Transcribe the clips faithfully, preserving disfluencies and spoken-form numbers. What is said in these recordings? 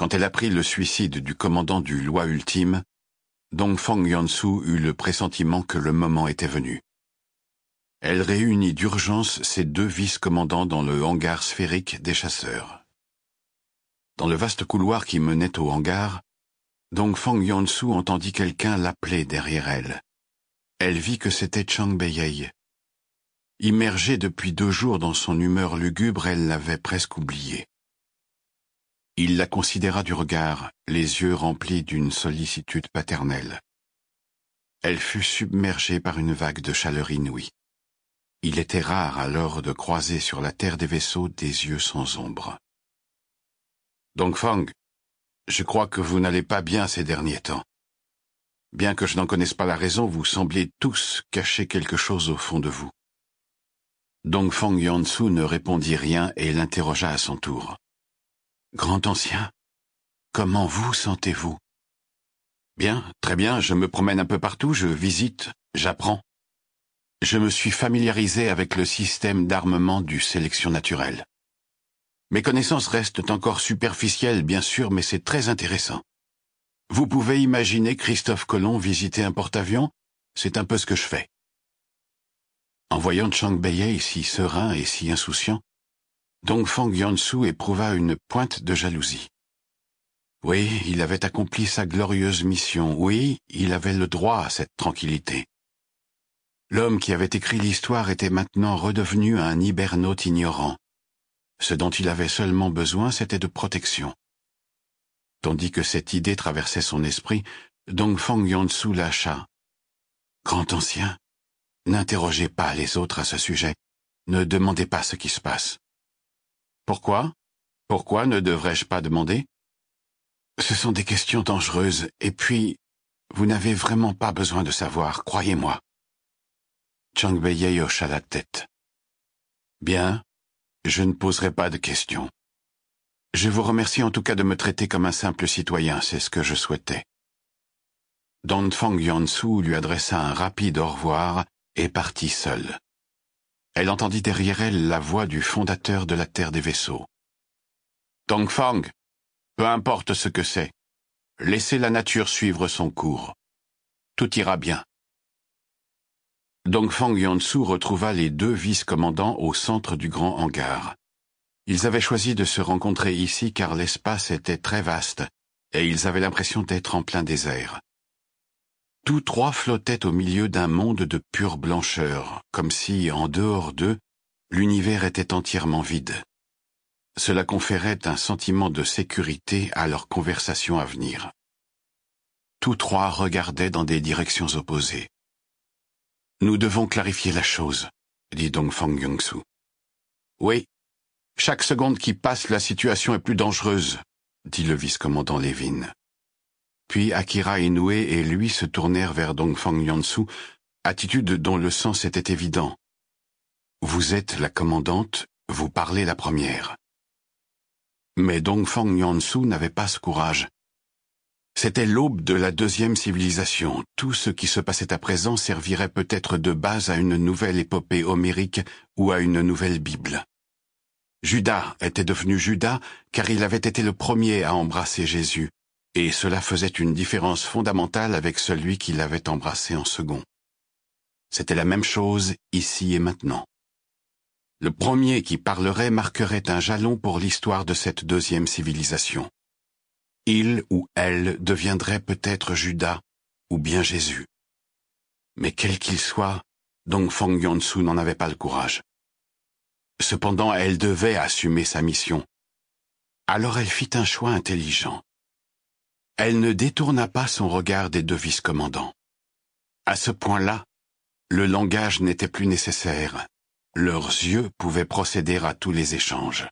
Quand elle apprit le suicide du commandant du Loi Ultime, Dongfang Yansu eut le pressentiment que le moment était venu. Elle réunit d'urgence ses deux vice-commandants dans le hangar sphérique des chasseurs. Dans le vaste couloir qui menait au hangar, Dongfang Yansu entendit quelqu'un l'appeler derrière elle. Elle vit que c'était Chang Beiyei. Immergée depuis deux jours dans son humeur lugubre, elle l'avait presque oublié. Il la considéra du regard, les yeux remplis d'une sollicitude paternelle. Elle fut submergée par une vague de chaleur inouïe. Il était rare alors de croiser sur la terre des vaisseaux des yeux sans ombre. « Dongfang, je crois que vous n'allez pas bien ces derniers temps. Bien que je n'en connaisse pas la raison, vous semblez tous cacher quelque chose au fond de vous. » Dongfang Yansu ne répondit rien et l'interrogea à son tour. « Grand ancien, comment vous sentez-vous ?»« Bien, très bien, je me promène un peu partout, je visite, j'apprends. Je me suis familiarisé avec le système d'armement du sélection naturelle. Mes connaissances restent encore superficielles, bien sûr, mais c'est très intéressant. Vous pouvez imaginer Christophe Colomb visiter un porte-avions? C'est un peu ce que je fais. » En voyant Chang Beiyei si serein et si insouciant, Dongfang Yansu éprouva une pointe de jalousie. Oui, il avait accompli sa glorieuse mission. Oui, il avait le droit à cette tranquillité. L'homme qui avait écrit l'histoire était maintenant redevenu un hibernaute ignorant. Ce dont il avait seulement besoin, c'était de protection. Tandis que cette idée traversait son esprit, Dongfang Yansu lâcha. « Grand ancien, n'interrogez pas les autres à ce sujet. Ne demandez pas ce qui se passe. » « Pourquoi? Pourquoi ne devrais-je pas demander? Ce sont des questions dangereuses, et puis, vous n'avez vraiment pas besoin de savoir, croyez-moi. » Chang Beiyei hocha la tête. « Bien, je ne poserai pas de questions. Je vous remercie en tout cas de me traiter comme un simple citoyen, c'est ce que je souhaitais. » Dongfang Yansu lui adressa un rapide au revoir et partit seule. Elle entendit derrière elle la voix du fondateur de la Terre des vaisseaux. « Dongfang, peu importe ce que c'est, laissez la nature suivre son cours. Tout ira bien. » Dongfang Yansu retrouva les deux vice-commandants au centre du grand hangar. Ils avaient choisi de se rencontrer ici car l'espace était très vaste et ils avaient l'impression d'être en plein désert. Tous trois flottaient au milieu d'un monde de pure blancheur, comme si, en dehors d'eux, l'univers était entièrement vide. Cela conférait un sentiment de sécurité à leur conversation à venir. Tous trois regardaient dans des directions opposées. « Nous devons clarifier la chose, » dit Dongfang Yansu. « Oui, chaque seconde qui passe, la situation est plus dangereuse, » dit le vice-commandant Levin. Puis Akira Inoue et lui se tournèrent vers Dongfang Yansu, attitude dont le sens était évident. « Vous êtes la commandante, vous parlez la première. » Mais Dongfang Yansu n'avait pas ce courage. C'était l'aube de la deuxième civilisation. Tout ce qui se passait à présent servirait peut-être de base à une nouvelle épopée homérique ou à une nouvelle Bible. Judas était devenu Judas car il avait été le premier à embrasser Jésus. Et cela faisait une différence fondamentale avec celui qui l'avait embrassé en second. C'était la même chose ici et maintenant. Le premier qui parlerait marquerait un jalon pour l'histoire de cette deuxième civilisation. Il ou elle deviendrait peut-être Judas ou bien Jésus. Mais quel qu'il soit, Dongfang Yansu n'en avait pas le courage. Cependant, elle devait assumer sa mission. Alors elle fit un choix intelligent. Elle ne détourna pas son regard des deux vice-commandants. À ce point-là, le langage n'était plus nécessaire. Leurs yeux pouvaient procéder à tous les échanges.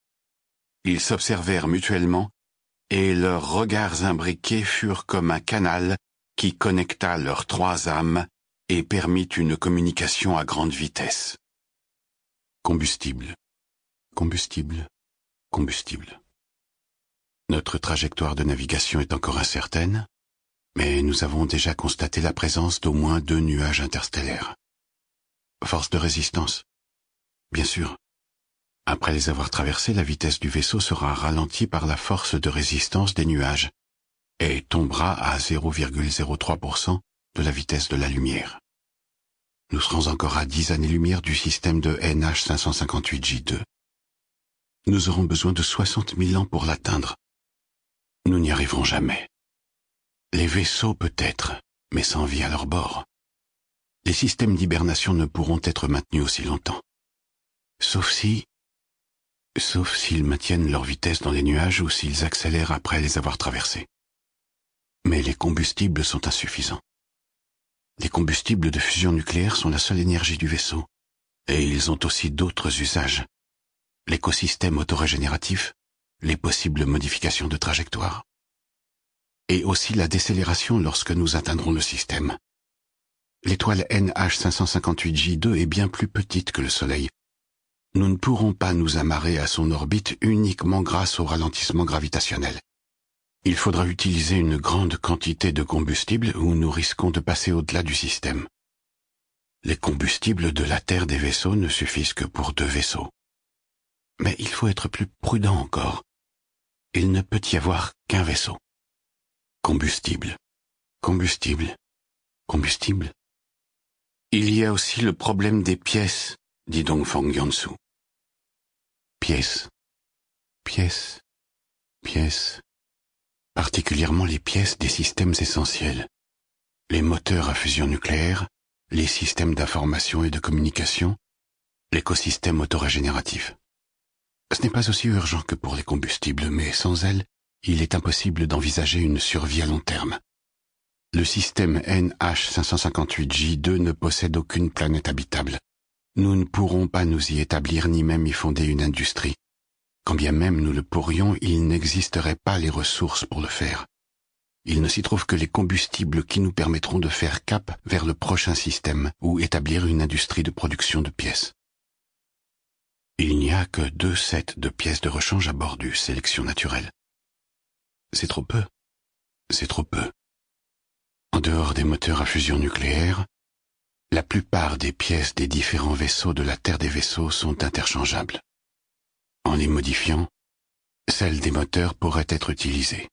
Ils s'observèrent mutuellement, et leurs regards imbriqués furent comme un canal qui connecta leurs trois âmes et permit une communication à grande vitesse. Combustible, combustible, combustible. Notre trajectoire de navigation est encore incertaine, mais nous avons déjà constaté la présence d'au moins deux nuages interstellaires. Force de résistance? Bien sûr. Après les avoir traversés, la vitesse du vaisseau sera ralentie par la force de résistance des nuages et tombera à zéro virgule zéro trois pour cent de la vitesse de la lumière. Nous serons encore à dix années-lumière du système de N H cinq cent cinquante-huit J deux. Nous aurons besoin de soixante mille ans pour l'atteindre. Nous n'y arriverons jamais. Les vaisseaux peut-être, mais sans vie à leur bord. Les systèmes d'hibernation ne pourront être maintenus aussi longtemps. Sauf si... Sauf s'ils maintiennent leur vitesse dans les nuages ou s'ils accélèrent après les avoir traversés. Mais les combustibles sont insuffisants. Les combustibles de fusion nucléaire sont la seule énergie du vaisseau, et ils ont aussi d'autres usages. L'écosystème autorégénératif, les possibles modifications de trajectoire, et aussi la décélération lorsque nous atteindrons le système. L'étoile N H cinq cent cinquante-huit J deux est bien plus petite que le Soleil. Nous ne pourrons pas nous amarrer à son orbite uniquement grâce au ralentissement gravitationnel. Il faudra utiliser une grande quantité de combustible ou nous risquons de passer au-delà du système. Les combustibles de la Terre des vaisseaux ne suffisent que pour deux vaisseaux. Mais il faut être plus prudent encore. Il ne peut y avoir qu'un vaisseau. Combustible, combustible, combustible. Il y a aussi le problème des pièces, dit Dongfang Yansu. Pièces, pièces, pièces. Particulièrement les pièces des systèmes essentiels. Les moteurs à fusion nucléaire, les systèmes d'information et de communication, l'écosystème autorégénératif. Ce n'est pas aussi urgent que pour les combustibles, mais sans elles, il est impossible d'envisager une survie à long terme. Le système N H cinq cent cinquante-huit J deux ne possède aucune planète habitable. Nous ne pourrons pas nous y établir ni même y fonder une industrie. Quand bien même nous le pourrions, il n'existerait pas les ressources pour le faire. Il ne s'y trouve que les combustibles qui nous permettront de faire cap vers le prochain système ou établir une industrie de production de pièces. Il n'y a que deux sets de pièces de rechange à bord du Sélection naturelle. C'est trop peu. C'est trop peu. En dehors des moteurs à fusion nucléaire, la plupart des pièces des différents vaisseaux de la Terre des vaisseaux sont interchangeables. En les modifiant, celles des moteurs pourraient être utilisées.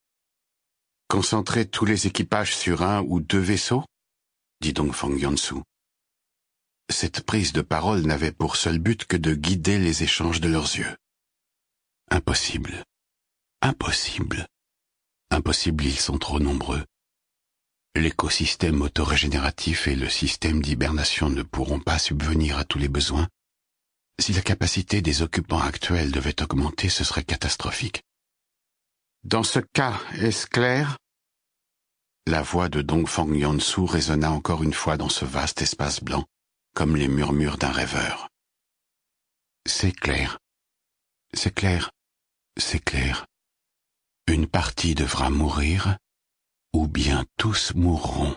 Concentrer tous les équipages sur un ou deux vaisseaux, dit Dongfang Yansu. Cette prise de parole n'avait pour seul but que de guider les échanges de leurs yeux. Impossible. Impossible. Impossible, ils sont trop nombreux. L'écosystème autorégénératif et le système d'hibernation ne pourront pas subvenir à tous les besoins. Si la capacité des occupants actuels devait augmenter, ce serait catastrophique. Dans ce cas, est-ce clair? La voix de Dongfang Yansu résonna encore une fois dans ce vaste espace blanc, comme les murmures d'un rêveur. C'est clair. C'est clair. C'est clair. Une partie devra mourir, ou bien tous mourront.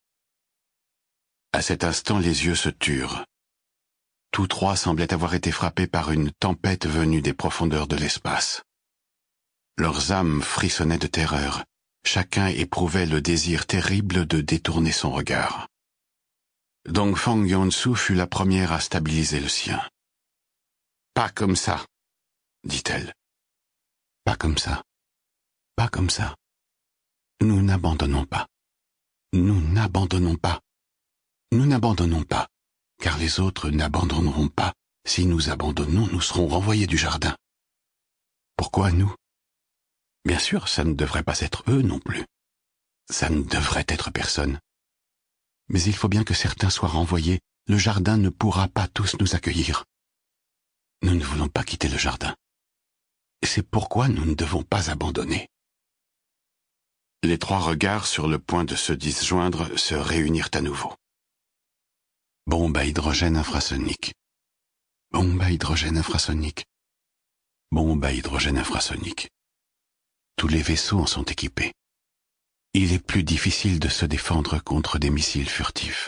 À cet instant, les yeux se turent. Tous trois semblaient avoir été frappés par une tempête venue des profondeurs de l'espace. Leurs âmes frissonnaient de terreur. Chacun éprouvait le désir terrible de détourner son regard. Dongfang Yansu fut la première à stabiliser le sien. « Pas comme ça, » dit-elle. « Pas comme ça. Pas comme ça. Nous n'abandonnons pas. Nous n'abandonnons pas. Nous n'abandonnons pas. Car les autres n'abandonneront pas. Si nous abandonnons, nous serons renvoyés du jardin. Pourquoi nous? Bien sûr, ça ne devrait pas être eux non plus. Ça ne devrait être personne. Mais il faut bien que certains soient renvoyés. Le jardin ne pourra pas tous nous accueillir. Nous ne voulons pas quitter le jardin. C'est pourquoi nous ne devons pas abandonner. Les trois regards sur le point de se disjoindre se réunirent à nouveau. Bombe à hydrogène infrasonique. Bombe à hydrogène infrasonique. Bombe à hydrogène infrasonique. Tous les vaisseaux en sont équipés. Il est plus difficile de se défendre contre des missiles furtifs.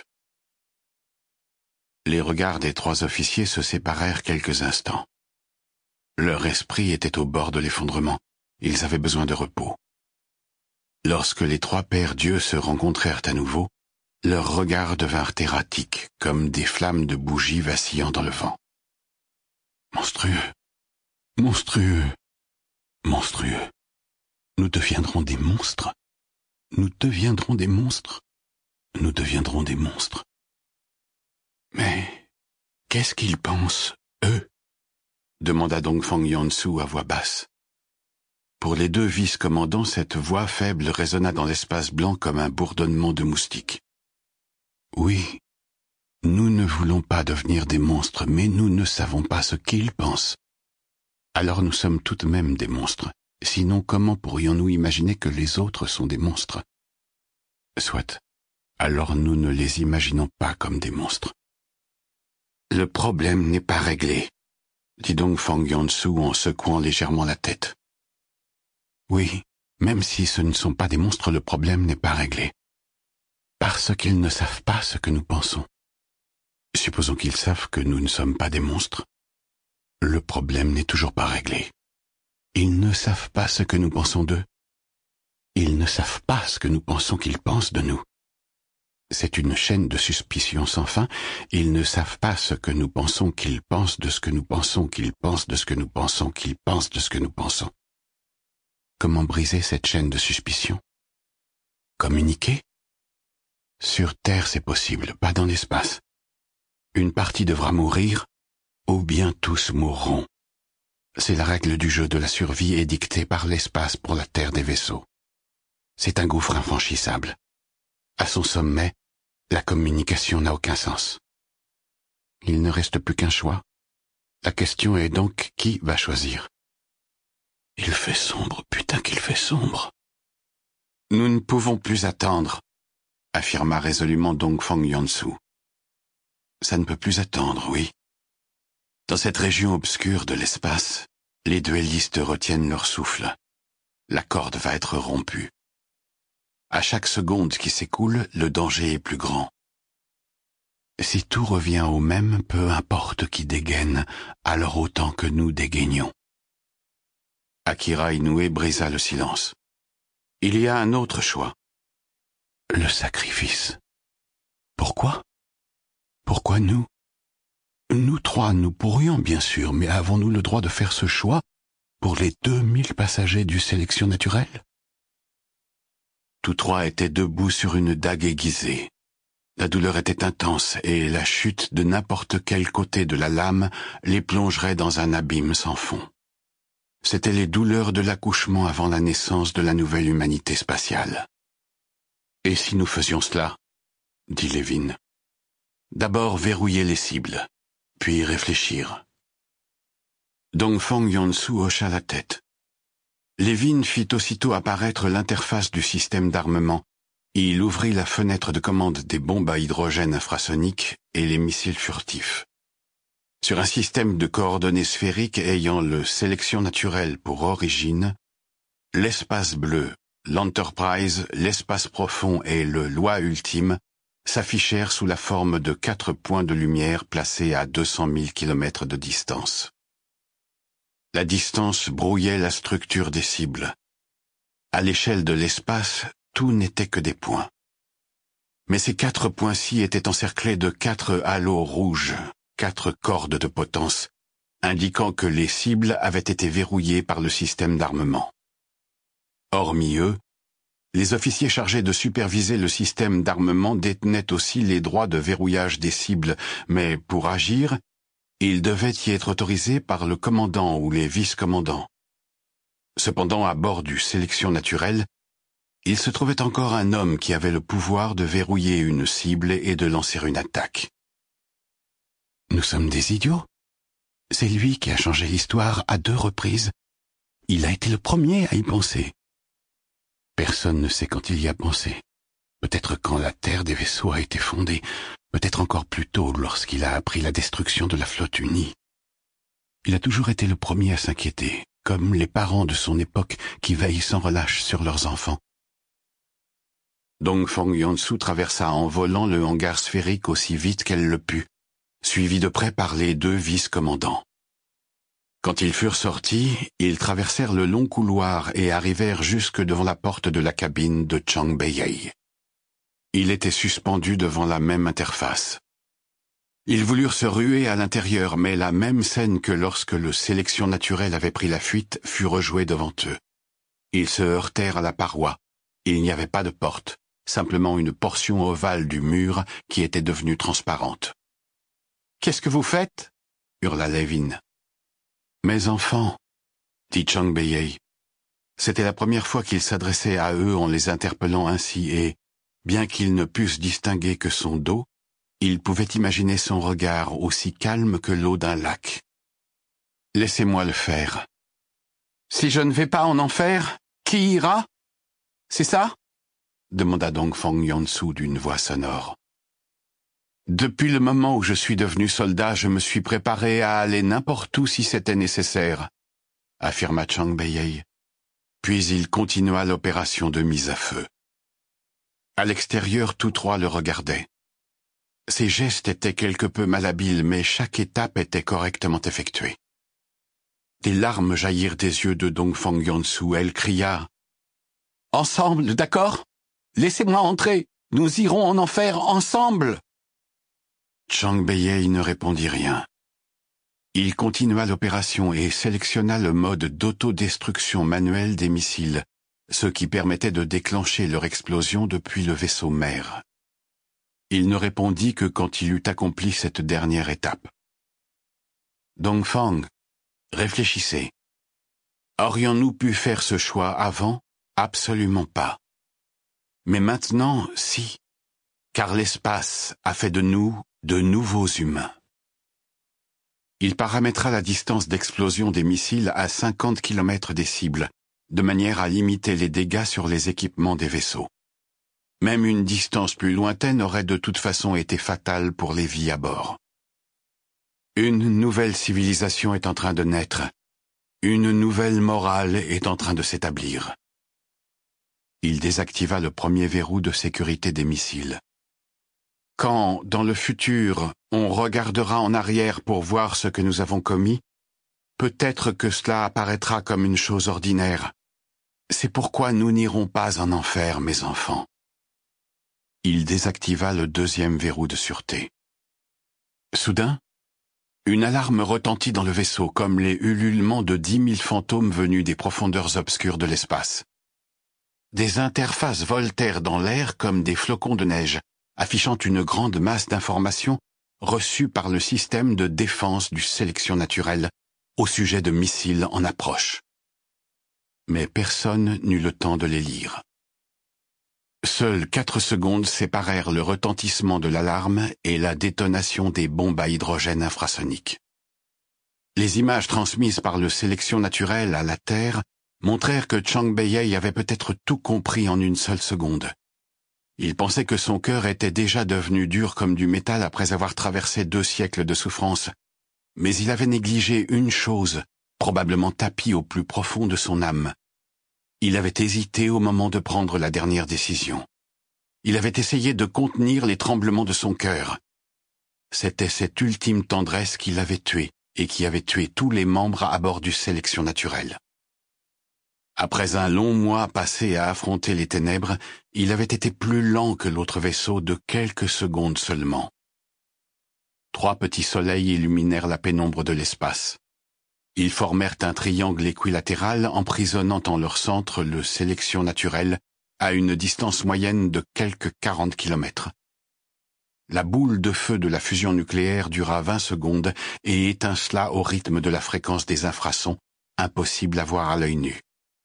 Les regards des trois officiers se séparèrent quelques instants. Leur esprit était au bord de l'effondrement. Ils avaient besoin de repos. Lorsque les trois pères dieux se rencontrèrent à nouveau, leurs regards devinrent erratiques, comme des flammes de bougies vacillant dans le vent. Monstrueux, monstrueux, monstrueux. Nous deviendrons des monstres. Nous deviendrons des monstres. Nous deviendrons des monstres. Mais qu'est-ce qu'ils pensent, eux? Demanda Dongfang Yansu à voix basse. Pour les deux vice-commandants, cette voix faible résonna dans l'espace blanc comme un bourdonnement de moustiques. Oui, nous ne voulons pas devenir des monstres, mais nous ne savons pas ce qu'ils pensent. Alors nous sommes tout de même des monstres. Sinon, comment pourrions-nous imaginer que les autres sont des monstres? Soit. Alors nous ne les imaginons pas comme des monstres. Le problème n'est pas réglé, dit Dongfang Yansu en secouant légèrement la tête. Oui, même si ce ne sont pas des monstres, le problème n'est pas réglé. Parce qu'ils ne savent pas ce que nous pensons. Supposons qu'ils savent que nous ne sommes pas des monstres. Le problème n'est toujours pas réglé. Ils ne savent pas ce que nous pensons d'eux. Ils ne savent pas ce que nous pensons qu'ils pensent de nous. C'est une chaîne de suspicion sans fin. Ils ne savent pas ce que nous pensons qu'ils pensent de ce que nous pensons qu'ils pensent de ce que nous pensons qu'ils pensent de ce que nous pensons. Comment briser cette chaîne de suspicion? Communiquer? Sur Terre, c'est possible, pas dans l'espace. Une partie devra mourir, ou bien tous mourront. C'est la règle du jeu de la survie édictée par l'espace pour la Terre des vaisseaux. C'est un gouffre infranchissable. À son sommet, la communication n'a aucun sens. Il ne reste plus qu'un choix. La question est donc qui va choisir? Il fait sombre, putain qu'il fait sombre. Nous ne pouvons plus attendre, affirma résolument Dongfang Yansu. Ça ne peut plus attendre, oui. Dans cette région obscure de l'espace, les duellistes retiennent leur souffle. La corde va être rompue. À chaque seconde qui s'écoule, le danger est plus grand. Si tout revient au même, peu importe qui dégaine, alors autant que nous dégaignons. Akira Inoue brisa le silence. Il y a un autre choix. Le sacrifice. Pourquoi? Pourquoi nous? Nous trois, nous pourrions bien sûr, mais avons-nous le droit de faire ce choix pour les deux mille passagers du sélection naturelle? Tous trois étaient debout sur une dague aiguisée. La douleur était intense et la chute de n'importe quel côté de la lame les plongerait dans un abîme sans fond. C'étaient les douleurs de l'accouchement avant la naissance de la nouvelle humanité spatiale. Et si nous faisions cela? Dit Levin. D'abord verrouiller les cibles, puis réfléchir. Dongfang Yansu hocha la tête. Levin fit aussitôt apparaître l'interface du système d'armement. Il ouvrit la fenêtre de commande des bombes à hydrogène infrasoniques et les missiles furtifs. Sur un système de coordonnées sphériques ayant le sélection naturelle pour origine, l'espace bleu, l'Enterprise, l'espace profond et le loi ultime s'affichèrent sous la forme de quatre points de lumière placés à deux cent mille kilomètres de distance. La distance brouillait la structure des cibles. À l'échelle de l'espace, tout n'était que des points. Mais ces quatre points-ci étaient encerclés de quatre halos rouges, quatre cordes de potence, indiquant que les cibles avaient été verrouillées par le système d'armement. Hormis eux, les officiers chargés de superviser le système d'armement détenaient aussi les droits de verrouillage des cibles, mais pour agir, ils devaient y être autorisés par le commandant ou les vice-commandants. Cependant, à bord du sélection naturelle, il se trouvait encore un homme qui avait le pouvoir de verrouiller une cible et de lancer une attaque. Nous sommes des idiots. C'est lui qui a changé l'histoire à deux reprises. Il a été le premier à y penser. Personne ne sait quand il y a pensé. Peut-être quand la Terre des vaisseaux a été fondée, peut-être encore plus tôt lorsqu'il a appris la destruction de la flotte unie. Il a toujours été le premier à s'inquiéter, comme les parents de son époque qui veillent sans relâche sur leurs enfants. Dongfang Yansu traversa en volant le hangar sphérique aussi vite qu'elle le put, suivi de près par les deux vice-commandants. Quand ils furent sortis, ils traversèrent le long couloir et arrivèrent jusque devant la porte de la cabine de Chang Beiyei. Il était suspendu devant la même interface. Ils voulurent se ruer à l'intérieur, mais la même scène que lorsque le sélection naturelle avait pris la fuite fut rejouée devant eux. Ils se heurtèrent à la paroi. Il n'y avait pas de porte, simplement une portion ovale du mur qui était devenue transparente. « Qu'est-ce que vous faites » hurla Levin. « Mes enfants, » dit Chang Beiyei. C'était la première fois qu'il s'adressait à eux en les interpellant ainsi et, bien qu'ils ne pussent distinguer que son dos, ils pouvaient imaginer son regard aussi calme que l'eau d'un lac. « Laissez-moi le faire. »« Si je ne vais pas en enfer, qui ira ? C'est ça ?» demanda Dongfang Yansu d'une voix sonore. « Depuis le moment où je suis devenu soldat, je me suis préparé à aller n'importe où si c'était nécessaire, » affirma Chang Beiyei. Puis il continua l'opération de mise à feu. À l'extérieur, tous trois le regardaient. Ses gestes étaient quelque peu malhabiles, mais chaque étape était correctement effectuée. Des larmes jaillirent des yeux de Dongfang Yansu. Elle cria « Ensemble, d'accord ? Laissez-moi entrer. Nous irons en enfer ensemble !» Chang Beiyei ne répondit rien. Il continua l'opération et sélectionna le mode d'autodestruction manuelle des missiles, ce qui permettait de déclencher leur explosion depuis le vaisseau mère. Il ne répondit que quand il eut accompli cette dernière étape. « Dongfang, réfléchissez. Aurions-nous pu faire ce choix avant ? Absolument pas. Mais maintenant, si, car l'espace a fait de nous de nouveaux humains. » Il paramétra la distance d'explosion des missiles à cinquante kilomètres des cibles, de manière à limiter les dégâts sur les équipements des vaisseaux. Même une distance plus lointaine aurait de toute façon été fatale pour les vies à bord. Une nouvelle civilisation est en train de naître. Une nouvelle morale est en train de s'établir. Il désactiva le premier verrou de sécurité des missiles. Quand, dans le futur, on regardera en arrière pour voir ce que nous avons commis, peut-être que cela apparaîtra comme une chose ordinaire. C'est pourquoi nous n'irons pas en enfer, mes enfants. Il désactiva le deuxième verrou de sûreté. Soudain, une alarme retentit dans le vaisseau comme les ululements de dix mille fantômes venus des profondeurs obscures de l'espace. Des interfaces voltèrent dans l'air comme des flocons de neige, affichant une grande masse d'informations reçues par le système de défense du sélection naturelle au sujet de missiles en approche. Mais personne n'eut le temps de les lire. Seules quatre secondes séparèrent le retentissement de l'alarme et la détonation des bombes à hydrogène infrasoniques. Les images transmises par le sélection naturelle à la Terre montrèrent que Chang Beiyei avait peut-être tout compris en une seule seconde. Il pensait que son cœur était déjà devenu dur comme du métal après avoir traversé deux siècles de souffrance, mais il avait négligé une chose, probablement tapie au plus profond de son âme. Il avait hésité au moment de prendre la dernière décision. Il avait essayé de contenir les tremblements de son cœur. C'était cette ultime tendresse qui l'avait tué et qui avait tué tous les membres à bord du sélection naturelle. Après un long mois passé à affronter les ténèbres, il avait été plus lent que l'autre vaisseau de quelques secondes seulement. Trois petits soleils illuminèrent la pénombre de l'espace. Ils formèrent un triangle équilatéral emprisonnant en leur centre le sélection naturelle à une distance moyenne de quelques quarante kilomètres. La boule de feu de la fusion nucléaire dura vingt secondes et étincela au rythme de la fréquence des infrasons, impossible à voir à l'œil nu.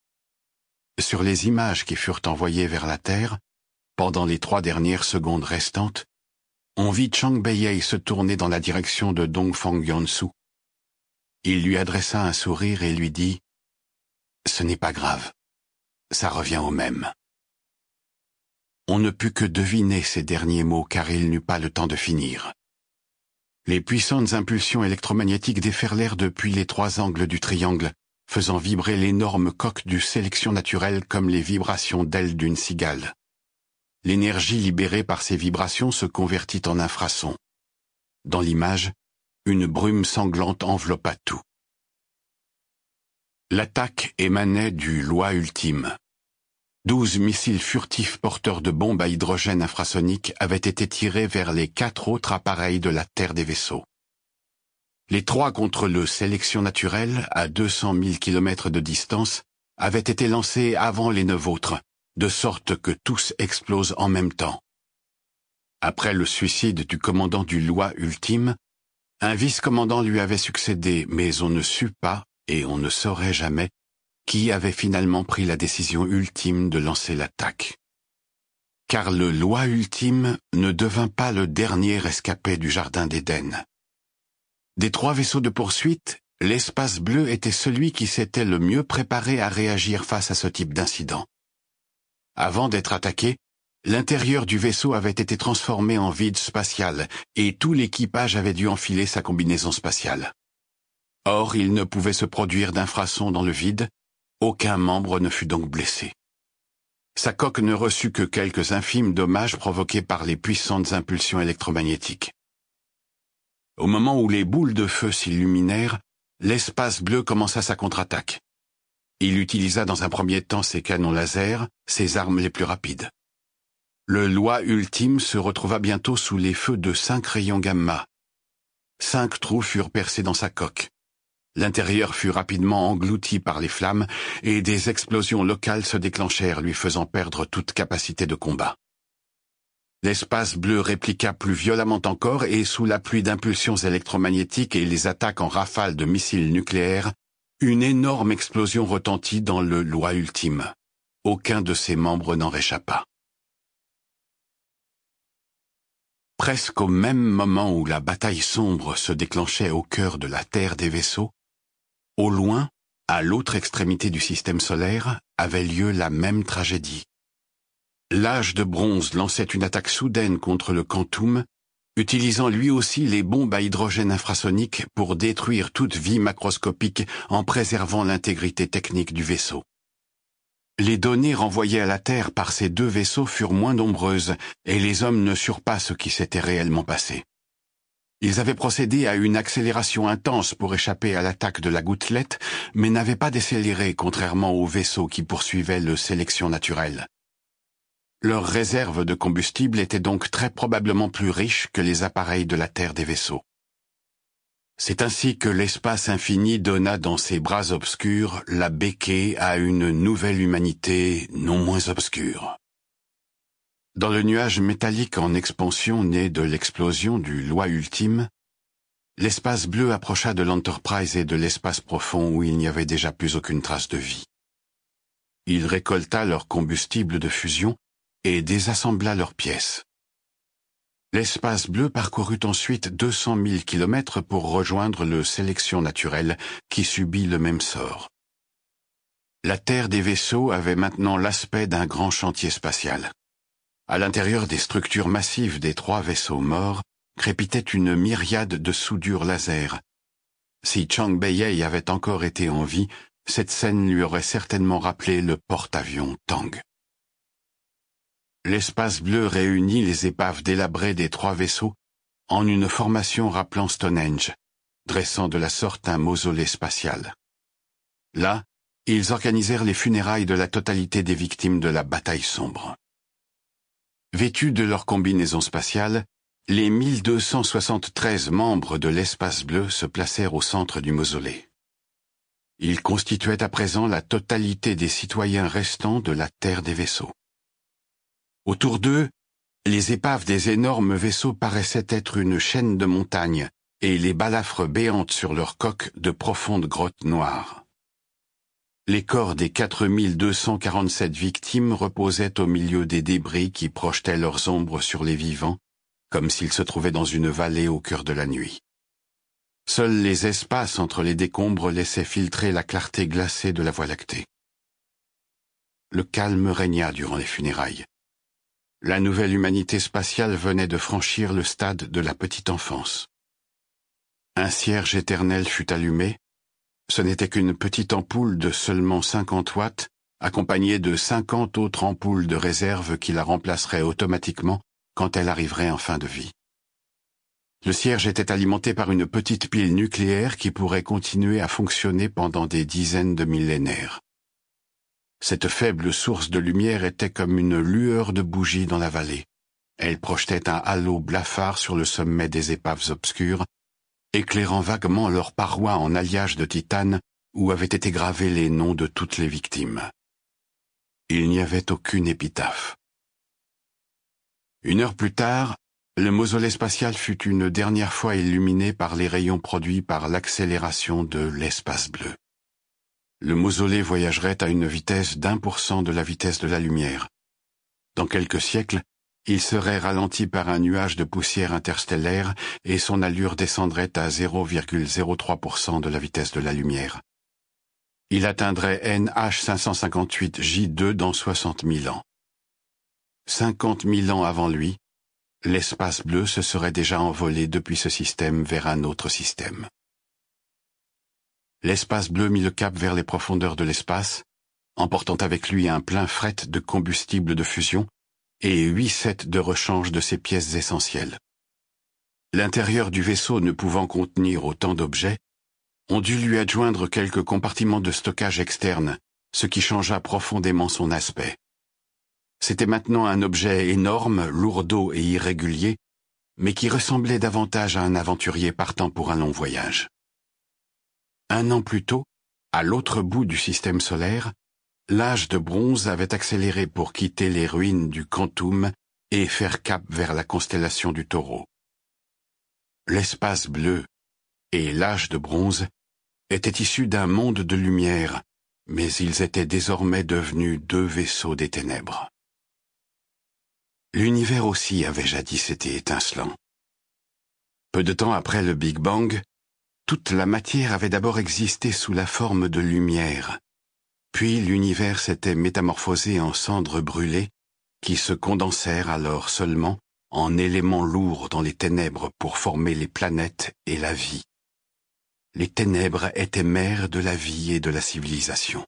Sur les images qui furent envoyées vers la Terre, pendant les trois dernières secondes restantes, on vit Chang Beiyei se tourner dans la direction de Dongfang Yansu. Il lui adressa un sourire et lui dit « Ce n'est pas grave, ça revient au même. » On ne put que deviner ces derniers mots car il n'eut pas le temps de finir. Les puissantes impulsions électromagnétiques déferlèrent depuis les trois angles du triangle, faisant vibrer l'énorme coque du sélection naturelle comme les vibrations d'ailes d'une cigale. L'énergie libérée par ces vibrations se convertit en infrasons. Dans l'image, une brume sanglante enveloppa tout. L'attaque émanait du loi ultime. Douze missiles furtifs porteurs de bombes à hydrogène infrasonique avaient été tirés vers les quatre autres appareils de la Terre des vaisseaux. Les trois contre le Sélection naturelle, à deux cent mille kilomètres de distance, avaient été lancés avant les neuf autres, de sorte que tous explosent en même temps. Après le suicide du commandant du Loi ultime, un vice-commandant lui avait succédé, mais on ne sut pas, et on ne saurait jamais, qui avait finalement pris la décision ultime de lancer l'attaque. Car le Loi ultime ne devint pas le dernier rescapé du Jardin d'Éden. Des trois vaisseaux de poursuite, l'Espace bleu était celui qui s'était le mieux préparé à réagir face à ce type d'incident. Avant d'être attaqué, l'intérieur du vaisseau avait été transformé en vide spatial et tout l'équipage avait dû enfiler sa combinaison spatiale. Or, il ne pouvait se produire d'infrason dans le vide, aucun membre ne fut donc blessé. Sa coque ne reçut que quelques infimes dommages provoqués par les puissantes impulsions électromagnétiques. Au moment où les boules de feu s'illuminèrent, l'Espace bleu commença sa contre-attaque. Il utilisa dans un premier temps ses canons laser, ses armes les plus rapides. Le Loi ultime se retrouva bientôt sous les feux de cinq rayons gamma. Cinq trous furent percés dans sa coque. L'intérieur fut rapidement englouti par les flammes et des explosions locales se déclenchèrent, lui faisant perdre toute capacité de combat. L'Espace bleu répliqua plus violemment encore et sous la pluie d'impulsions électromagnétiques et les attaques en rafales de missiles nucléaires, une énorme explosion retentit dans le Loi ultime. Aucun de ses membres n'en réchappa. Presque au même moment où la bataille sombre se déclenchait au cœur de la Terre des vaisseaux, au loin, à l'autre extrémité du système solaire, avait lieu la même tragédie. L'âge de bronze lançait une attaque soudaine contre le Quantum, utilisant lui aussi les bombes à hydrogène infrasonique pour détruire toute vie macroscopique en préservant l'intégrité technique du vaisseau. Les données renvoyées à la Terre par ces deux vaisseaux furent moins nombreuses et les hommes ne surent pas ce qui s'était réellement passé. Ils avaient procédé à une accélération intense pour échapper à l'attaque de la gouttelette, mais n'avaient pas décéléré contrairement aux vaisseaux qui poursuivaient le Sélection naturelle. Leurs réserves de combustible étaient donc très probablement plus riches que les appareils de la Terre des vaisseaux. C'est ainsi que l'espace infini donna dans ses bras obscurs la béquille à une nouvelle humanité non moins obscure. Dans le nuage métallique en expansion né de l'explosion du Loi ultime, l'espace bleu approcha de l'Enterprise et de l'espace profond où il n'y avait déjà plus aucune trace de vie. Il récolta leur combustible de fusion et désassembla leurs pièces. L'espace bleu parcourut ensuite deux cent mille kilomètres pour rejoindre le Sélection naturelle qui subit le même sort. La Terre des vaisseaux avait maintenant l'aspect d'un grand chantier spatial. À l'intérieur des structures massives des trois vaisseaux morts, crépitait une myriade de soudures laser. Si Chang Beiyei avait encore été en vie, cette scène lui aurait certainement rappelé le porte-avions Tang. L'espace bleu réunit les épaves délabrées des trois vaisseaux en une formation rappelant Stonehenge, dressant de la sorte un mausolée spatial. Là, ils organisèrent les funérailles de la totalité des victimes de la bataille sombre. Vêtus de leur combinaison spatiale, les mille deux cent soixante-treize membres de l'espace bleu se placèrent au centre du mausolée. Ils constituaient à présent la totalité des citoyens restants de la Terre des vaisseaux. Autour d'eux, les épaves des énormes vaisseaux paraissaient être une chaîne de montagnes et les balafres béantes sur leurs coques de profondes grottes noires. Les corps des quatre mille deux cent quarante-sept victimes reposaient au milieu des débris qui projetaient leurs ombres sur les vivants, comme s'ils se trouvaient dans une vallée au cœur de la nuit. Seuls les espaces entre les décombres laissaient filtrer la clarté glacée de la Voie lactée. Le calme régna durant les funérailles. La nouvelle humanité spatiale venait de franchir le stade de la petite enfance. Un cierge éternel fut allumé. Ce n'était qu'une petite ampoule de seulement cinquante watts, accompagnée de cinquante autres ampoules de réserve qui la remplaceraient automatiquement quand elle arriverait en fin de vie. Le cierge était alimenté par une petite pile nucléaire qui pourrait continuer à fonctionner pendant des dizaines de millénaires. Cette faible source de lumière était comme une lueur de bougie dans la vallée. Elle projetait un halo blafard sur le sommet des épaves obscures, éclairant vaguement leurs parois en alliage de titane où avaient été gravés les noms de toutes les victimes. Il n'y avait aucune épitaphe. Une heure plus tard, le mausolée spatial fut une dernière fois illuminé par les rayons produits par l'accélération de l'espace bleu. Le mausolée voyagerait à une vitesse d'un pour cent de la vitesse de la lumière. Dans quelques siècles, il serait ralenti par un nuage de poussière interstellaire et son allure descendrait à zéro virgule zéro trois pour cent de la vitesse de la lumière. Il atteindrait N H cinq cent cinquante-huit J deux dans soixante mille ans. Cinquante mille ans avant lui, l'espace bleu se serait déjà envolé depuis ce système vers un autre système. L'espace bleu mit le cap vers les profondeurs de l'espace, emportant avec lui un plein fret de combustible de fusion et huit sets de rechange de ses pièces essentielles. L'intérieur du vaisseau ne pouvant contenir autant d'objets, on dut lui adjoindre quelques compartiments de stockage externes, ce qui changea profondément son aspect. C'était maintenant un objet énorme, lourdeau et irrégulier, mais qui ressemblait davantage à un aventurier partant pour un long voyage. Un an plus tôt, à l'autre bout du système solaire, l'âge de bronze avait accéléré pour quitter les ruines du Quantum et faire cap vers la constellation du Taureau. L'espace bleu et l'âge de bronze étaient issus d'un monde de lumière, mais ils étaient désormais devenus deux vaisseaux des ténèbres. L'univers aussi avait jadis été étincelant. Peu de temps après le Big Bang, toute la matière avait d'abord existé sous la forme de lumière, puis l'univers s'était métamorphosé en cendres brûlées qui se condensèrent alors seulement en éléments lourds dans les ténèbres pour former les planètes et la vie. Les ténèbres étaient mères de la vie et de la civilisation.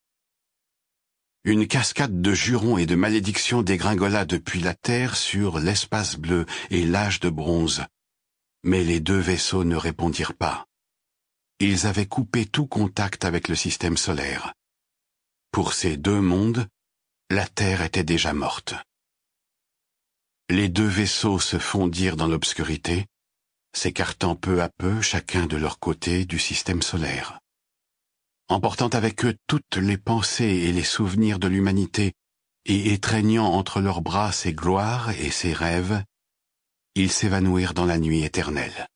Une cascade de jurons et de malédictions dégringola depuis la Terre sur l'espace bleu et l'âge de bronze. Mais les deux vaisseaux ne répondirent pas. Ils avaient coupé tout contact avec le système solaire. Pour ces deux mondes, la Terre était déjà morte. Les deux vaisseaux se fondirent dans l'obscurité, s'écartant peu à peu chacun de leur côté du système solaire. Emportant avec eux toutes les pensées et les souvenirs de l'humanité et étreignant entre leurs bras ses gloires et ses rêves, ils s'évanouirent dans la nuit éternelle.